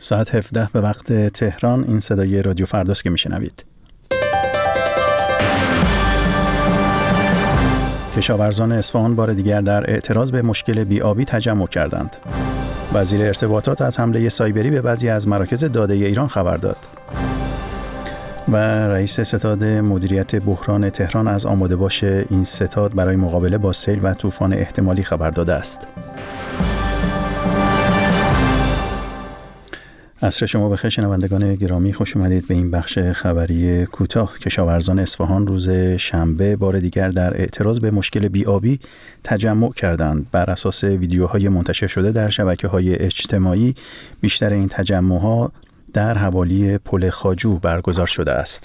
ساعت 17 به وقت تهران. این صدای رادیو فرداست که میشنوید. کشاورزان اصفهان بار دیگر در اعتراض به مشکل بی‌آبی تجمع کردند. وزیر ارتباطات از حمله سایبری به بعضی از مراکز داده ایران خبر داد. و رئیس ستاد مدیریت بحران تهران از آماده باش این ستاد برای مقابله با سیل و طوفان احتمالی خبر داده است. عصر شما بخیر شنوندگان گرامی، خوش اومدید به این بخش خبری کوتاه. کشاورزان اصفهان روز شنبه بار دیگر در اعتراض به مشکل بی‌آبی تجمع کردند. بر اساس ویدیوهای منتشر شده در شبکه‌های اجتماعی، بیشتر این تجمع‌ها در حوالی پل خواجو برگزار شده است.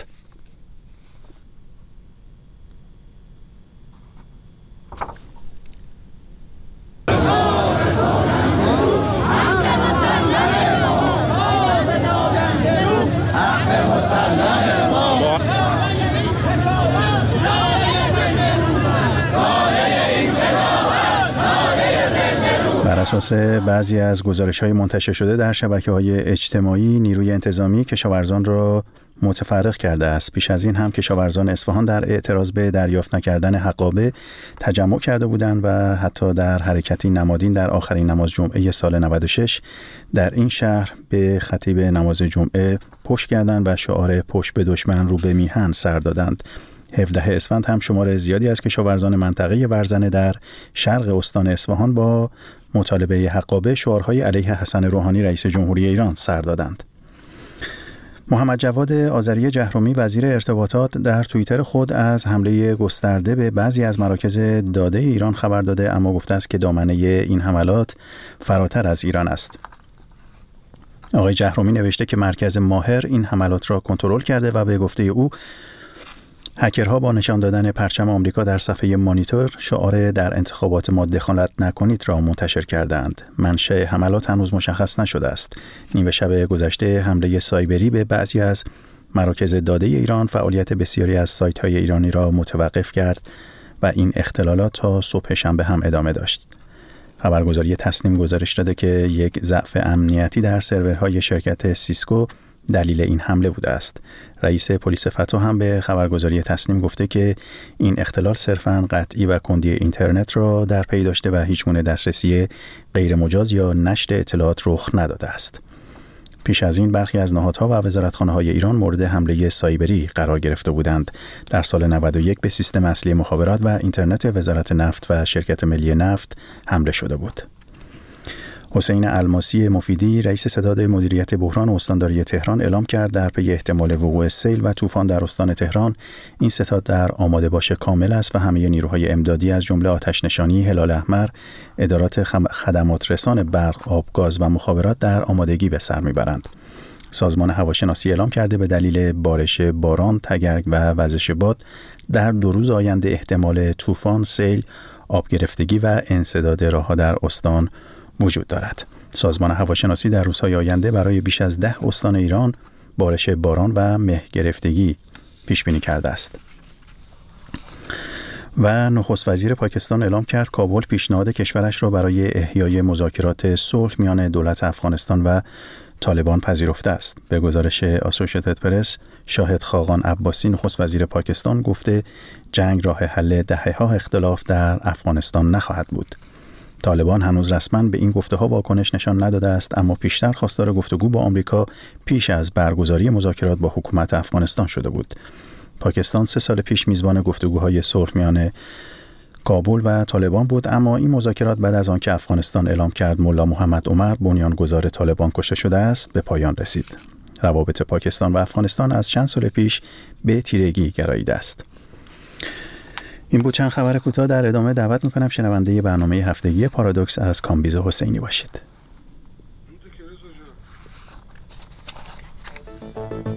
بر اساس بعضی از گزارش‌های منتشر شده در شبکه‌های اجتماعی، نیروی انتظامی کشاورزان را متفرق کرده است. پیش از این هم کشاورزان اصفهان در اعتراض به دریافت نکردن حقابه تجمع کرده بودند و حتی در حرکتی نمادین در آخرین نماز جمعه سال 96 در این شهر به خطیب نماز جمعه پشت کردند و شعار پشت به دشمن رو به میهن سر دادند. 17 اسفند هم شمار زیادی از کشاورزان منطقه ورزنه در شرق استان اصفهان با مطالبه حقابه شعارهای علیه حسن روحانی رئیس جمهوری ایران سر دادند. محمد جواد آذری جهرومی وزیر ارتباطات در توییتر خود از حمله گسترده به بعضی از مراکز داده ایران خبر داده، اما گفته است که دامنه این حملات فراتر از ایران است. آقای جهرومی نوشته که مرکز ماهر این حملات را کنترل کرده و به گفته او هکرها با نشان دادن پرچم آمریکا در صفحه مانیتور شعار در انتخابات ما دخالت نکنید را منتشر کردند. منشأ حملات هنوز مشخص نشده است. نیمه شب گذشته حمله سایبری به بعضی از مراکز داده ایران فعالیت بسیاری از سایت‌های ایرانی را متوقف کرد و این اختلالات تا صبح شنبه هم ادامه داشت. خبرگزاری تصنیم گزارش داده که یک ضعف امنیتی در سرورهای شرکت سیسکو دلیل این حمله بوده است. رئیس پلیس فتح هم به خبرگزاری تصنیم گفته که این اختلال صرفاً قطعی و کندی اینترنت را در پی داشته و هیچگونه دسترسی غیر مجاز یا نشر اطلاعات رخ نداده است. پیش از این برخی از نهادها و وزارتخانه‌های ایران مورد حمله سایبری قرار گرفته بودند. در سال 91 به سیستم اصلی مخابرات و اینترنت وزارت نفت و شرکت ملی نفت حمله شده بود. حسین الماسی مفیدی رئیس ستاد مدیریت بحران استانداری تهران اعلام کرد در پی احتمال وقوع سیل و طوفان در استان تهران این ستاد در آماده باش کامل است و همه نیروهای امدادی از جمله آتش نشانی، هلال احمر، ادارات خدمات رسان برق، آب، گاز و مخابرات در آمادگی به سر میبرند. سازمان هواشناسی اعلام کرده به دلیل بارش باران، تگرگ و وزش باد در 2 روز آینده احتمال طوفان، سیل، آب گرفتگی و انسداد راه‌ها در استان وجود دارد. سازمان هواشناسی در روزهای آینده برای بیش از 10 استان ایران بارش باران و مه گرفتگی پیش بینی کرده است. و نخست وزیر پاکستان اعلام کرد کابل پیشنهاد کشورش را برای احیای مذاکرات صلح میان دولت افغانستان و طالبان پذیرفته است. به گزارش آسوشیتد پرس، شاهد خاقان عباسی نخست وزیر پاکستان گفته جنگ راه حل دهه‌ها اختلاف در افغانستان نخواهد بود. طالبان هنوز رسما به این گفته‌ها واکنش نشان نداده است، اما پیشتر خواستار گفتگو با آمریکا پیش از برگزاری مذاکرات با حکومت افغانستان شده بود. پاکستان 3 سال پیش میزبان گفتگوهای صلح میان کابل و طالبان بود، اما این مذاکرات بعد از آنکه افغانستان اعلام کرد ملا محمد عمر بنیانگذار طالبان کشته شده است به پایان رسید. روابط پاکستان و افغانستان از چند سال پیش به تیرگی گراییده است. این بود چند خبر کوتاه. در ادامه دعوت میکنم شنونده برنامه هفتگی پارادوکس از کامبیز حسینی باشید.